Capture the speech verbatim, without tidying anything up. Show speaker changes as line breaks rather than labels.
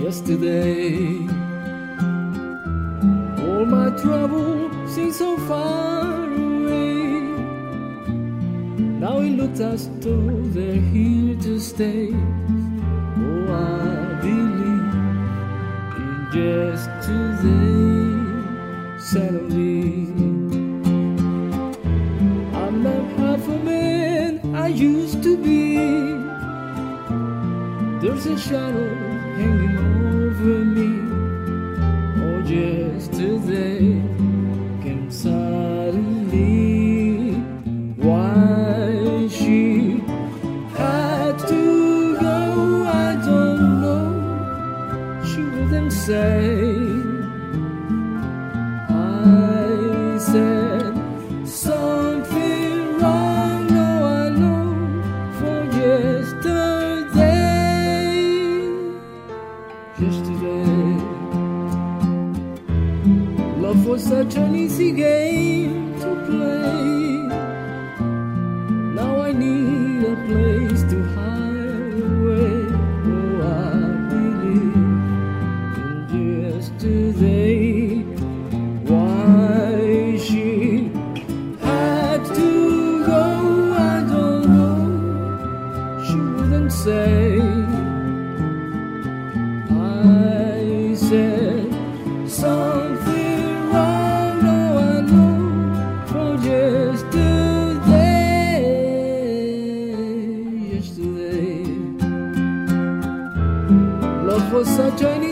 yesterday. All my trouble seems so far away. Now it looks as though they're here to stay. Oh, I believe in yesterday. Suddenly, I'm not half a man I used to be. There's a shadow hanging over me. Oh, yesterday came suddenly. Why she had to go, I don't know. She wouldn't say. I said something wrong, no, I know, for yesterday. Yesterday, love was such an easy game to play. Now I need a place to hide away. Oh, I believe in yesterday. Why she had to go, I don't know. She wouldn't say. I said something wrong, no, I know, for yesterday. Yesterday, love was such an